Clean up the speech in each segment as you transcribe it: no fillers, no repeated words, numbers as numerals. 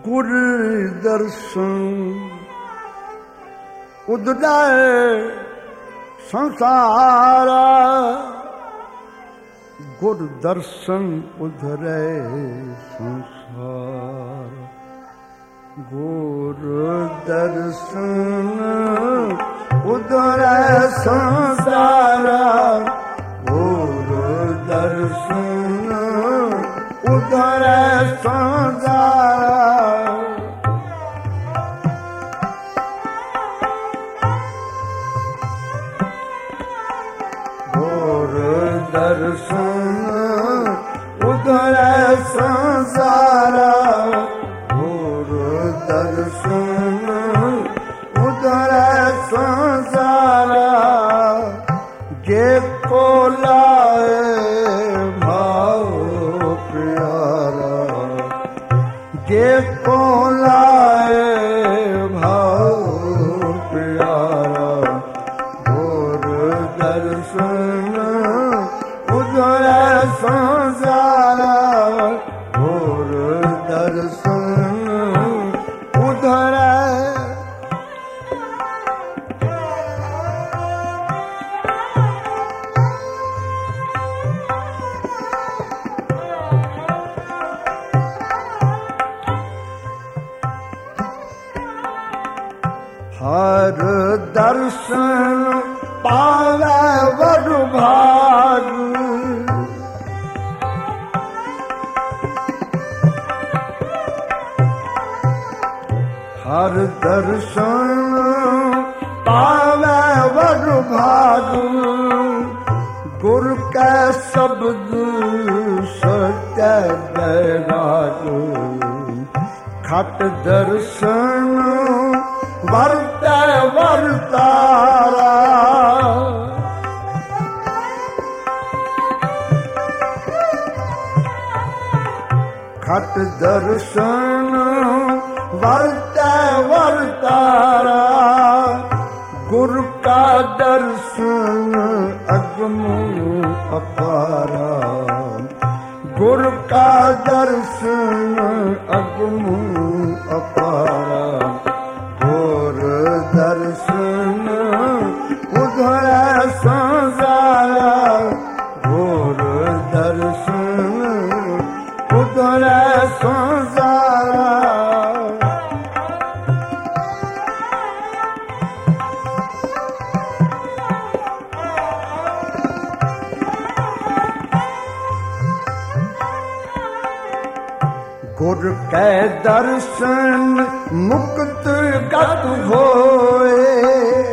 ਗੁਰ ਦਰਸ਼ਨ ਉਦਰਾਏ ਸੰਸਾਰ, ਗੁਰ ਦਰਸ਼ਨ ਉਧਰੇ ਸੰਸਾਰ। ਗੁਰ ਦਰਸ਼ਨ ਉਧਰੇ ਸੰਸਾਰ, ਗੁਰ ਦਰਸ਼ਨ ਉਧਰੇ ਸੰਸਾਰ। ਗੁਰ ਦਰਸ਼ਨ ਉਧਰੇ ਸੰਸਾਰ, ਗੁਰ ਦਰਸ਼ਨ ਉਧਰੇ ਸੰਸਾਰ। ਜੇ ਕੋ ਲਾਏ ਭਾਉ ਪਿਆਰਾ, ਜੇ ਕੋ ਲਾਏ ਭਾਉ ਪਿਆਰਾ। ਗੁਰ ਦਰਸ਼ਨ ਉਧਰੇ ਸੰਸਾਰ, ਗੁਰ ਦਰਸ਼ਨ ਉਧਰੇ। ਹਰ ਦਰਸ਼ਨ ਪਾਵੈ ਵਡ ਭਾਗ, ਹਰ ਦਰਸ਼ਨ ਪਾਵੈ ਵਡ ਭਾਗ। ਗੁਰ ਕੈ ਸ਼ਬਦ ਸਚੈ ਬੈਰਾਗ, ਖਟ ਦਰਸ਼ਨ ਵਰਤੈ ਵਰਤਾਰਾ। ਖਟ ਦਰਸ਼ਨ ਵਰਤੈ ਵਰਤਾਰਾ। ਗੁਰ ਕਾ ਦਰਸ਼ਨ ਅਗਮ ਅਪਾਰਾ, ਗੁਰ ਕਾ ਦਰਸ਼ਨ ਅਗਮ ਅਪਾਰਾ। ਗੁਰ ਦਰਸ਼ਨ ਉਧਰੇ ਸੰਸਾਰ, ਗੁਰ ਦਰਸ਼ਨ ਉਧਰੇ ਸੰਸਾਰ। ਗੁਰ ਕੈ ਦਰਸ਼ਨ ਮੁਕਤ ਗਤ ਹੋਏ,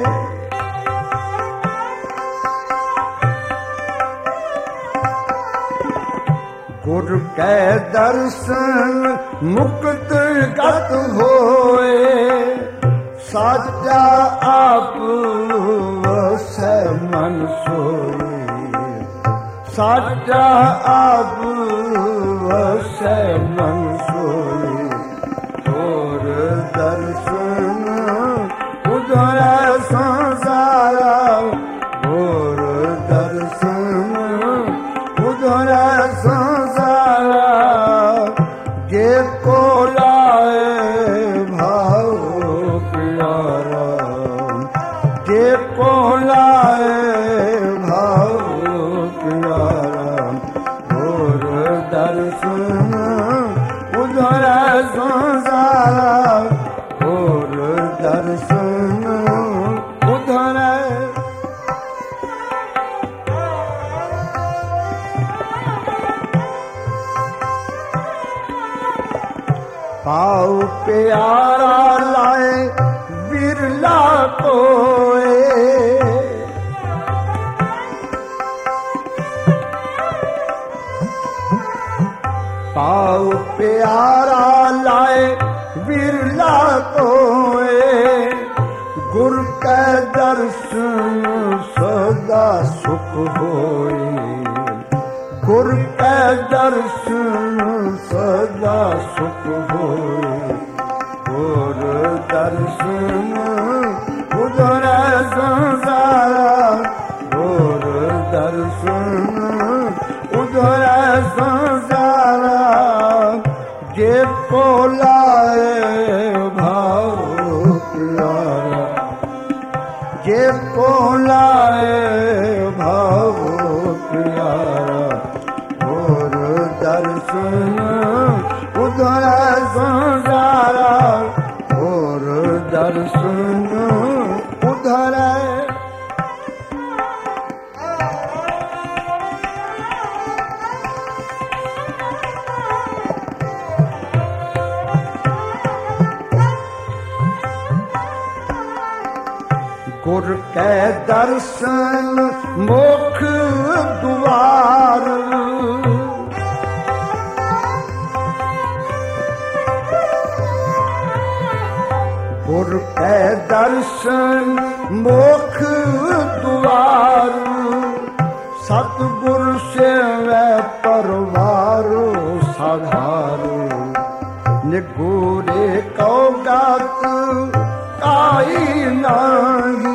ਗੁਰ ਕੈ ਦਰਸ਼ਨ ਮੁਕਤ ਗਤ ਹੋਏ। ਸਾਚਾ ਆਪ ਵਸੈ ਮਨ ਸੋਏ, ਸਾਚਾ ਆਪ ਵਸੈ ਮਨ ਸੋਏ। ਗੁਰ ਦਰਸ਼ਨ ਉਧਰੇ ਸੰਸਾਰ, ਗੁਰ ਦਰਸ਼ਨ ਉਧਰੇ ਸੰਸਾਰ। ਜੇ ਕੋ ਲਾਏ ਭਾਉ ਪਿਆਰਾ, ਜੇ ਕੋ ਲਾਏ ਭਾਉ ਪਿਆਰਾ। ਗੁਰ ਦਰਸ਼ਨ ਉਧਰੇ ਸੰਸਾਰ, ਗੁਰ ਦਰਸ਼ਨ ਉਧਰੇ। ਭਾਉ ਪਿਆਰਾ ਲਾਏ ਬਿਰਲਾ ਕੋਏ, ਭਾਉ ਪਿਆਰਾ ਲਾਏ ਬਿਰਲਾ ਕੋਏ। ਗੁਰ ਕੈ ਦਰਸ਼ਨ ਸਦਾ ਸੁਖ ਹੋਏ, ਗੁਰ ਕੈ ਦਰਸ਼ਨ ਸਦਾ ਸੁਖ ਹੋਏ। ਗੁਰ ਦਰਸ਼ਨ ਉਧਰੇ ਸੰਸਾਰ, ਗੁਰ ਦਰਸ਼ਨ ਉਧਰੇ ਸੰਸਾਰ। ਜੇ ਕੋ ਲਾਏ जे को लाए भाव प्यारा और दर्शन उधर संसारा और दर्शन उधर गुर के दर्शन मोख द्वार गुर के दर्शन मोख द्वार सतगुर से वह परवारो साधारो निगोरे कौ गात काई नाही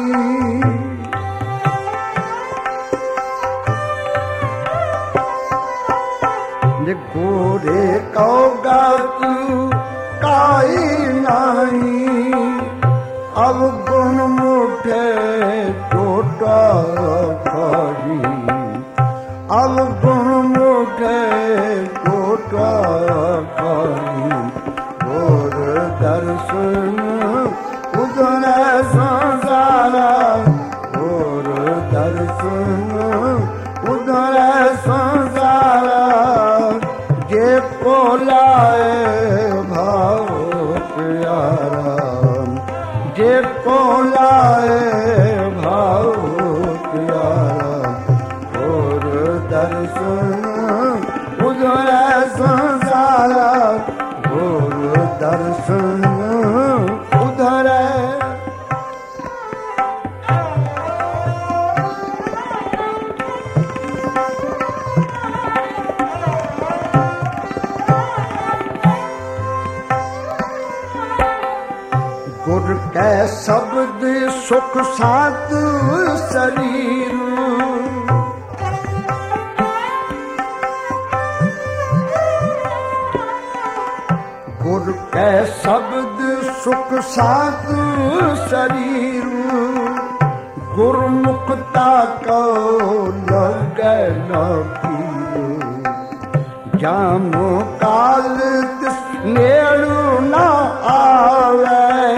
निगोरे कौ गात काई नाही अब गुण मुठे टोटा करी अब गुण मुठे टोटा करी और दर्शन उधर संसारा और दर्शन उधर संसारा जे को लाए भाव प्यारा जे को लाए भाव प्यारा और दर्शन उधर संसारा और दर्शन उधर गुर के शब्द सुख सात शरीर गुर के शब्द सुख सात शरीर गुरमुखता को लगे न पीर जामो काल नेड़ू न आवे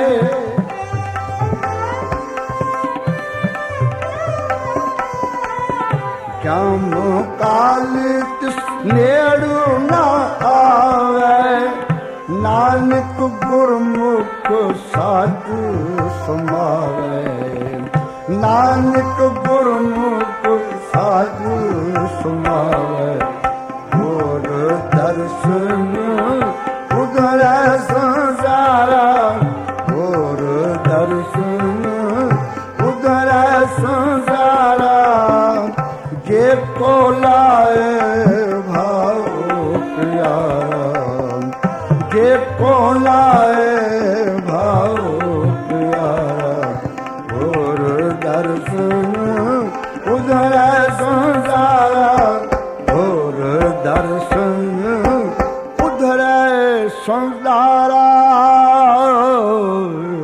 जामो काल नेड़ू न आवे नानक गुरमुख साधु समावे नानक गुरमुख साधु समावे और दर्शन उधर संसारा और दर्शन उधर संसारा जे को लाए भाव प्यारा जे को लाए भाव प्यारा और दर्शन उधर संसारा और दर्शन उधर संसारा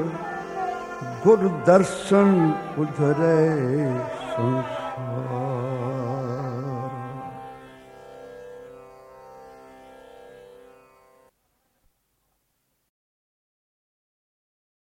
गुरु दर्शन उधर संसारा